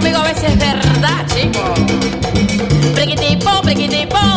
conmigo a veces es verdad, chico. Briquitipo, briquitipo.